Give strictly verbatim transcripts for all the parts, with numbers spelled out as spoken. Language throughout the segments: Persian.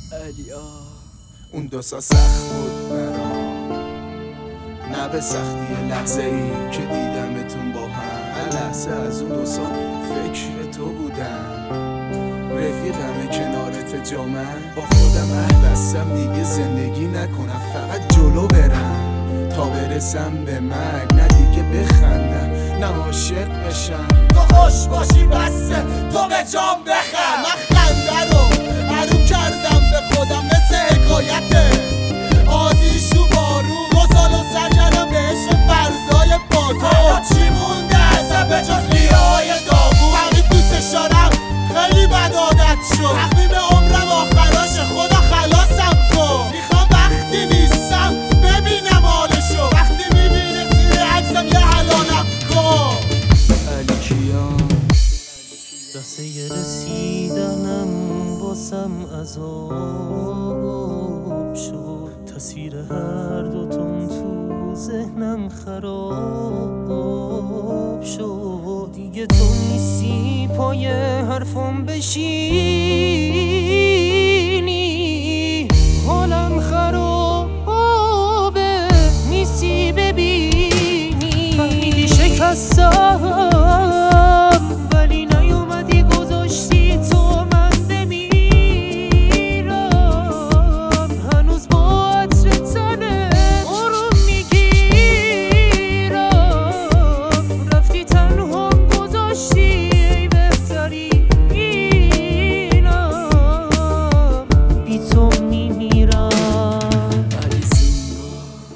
علیا اون دو سا سخت بود برام، نه به سختی لحظه ای که دیدمتون با هم. هر لحظه از اون دو سال فکر تو بودم، رفیقم کنارت جامن. با خودم عهد بستم دیگه زندگی نکنم، فقط جلو برم تا برسم به مرگ. نه دیگه بخندم نه عاشق بشم. تو خوش باشی بسه تو به جام بخند. من خنده رو عرو کردم به خودم مثل حکایته، آتیش تو بارون. دو سال و سر کردم بهش فردای با تو. چی مونده ازم به جز لیاهای داغون؟ همین دوستش دارم خیلی بد عادت شد. تقویم عمرم آخراش خدا خلاصم کن. میخوام وقتی نیستم ببینم حالشو، وقتی میبینه زیر عکسم یه حلالم کن. علی کیان دسته رسیدنم واسم عذاب شد. تصویر هر دوتون تو ذهنم خراب شد. دیگه تو نیستی پای حرفم بشینی، حالم خرابه نیستی ببینی. فهمیدی شکستم ولی نیومدی گذاشتی تو من بمیرم. هنوز با عطر تنه آروم میگیرم. رفتی تنها گذاشتی ای بهتری اینم، بی تو میمیرم. علی زینگا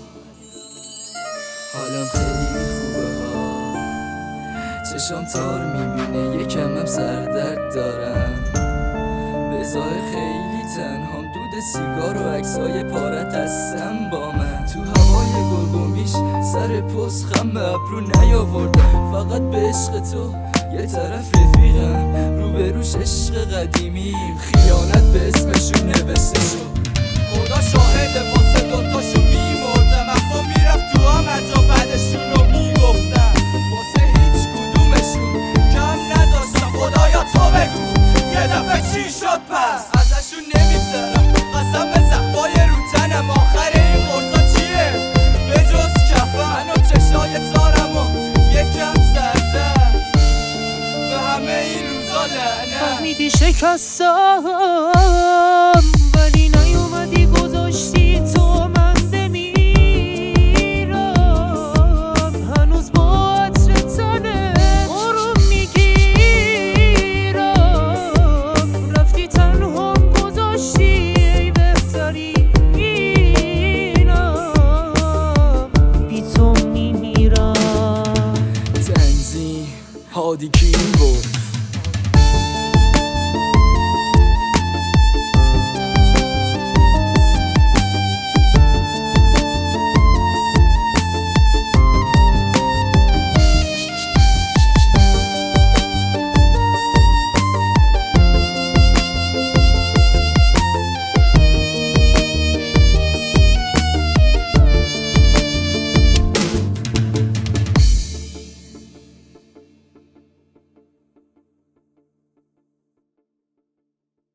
حالم خیلی خوبه ها، چشام تار میبینه یکم هم سردرد دارم. بزای خیلی تنهام، دود سیگار و عکسای پارت هستم با من. تو هوای گلگومیش سر پست خم به ابرو نیاوردم، فقط به عشق تو یه طرف رفیقم، رو به روش عشق قدیمیم. خیانت به اسمشون نوشته شد، خدا شاهد واسه دوتاشو میمردم. اما میرفت تو هم حتی بعدشون رو میگفتم. واسه هیچ کدومشون کم نداشتم. خدایا تو بگو یه دفعه چی شد پس؟ ازشون نمیگذرم قسم به زخمای رو تنم. آخر این قرصا چیه به جز کفن و چشای تارم و یکم سردر به همه این روزا لعنت. فهمیدی شکستم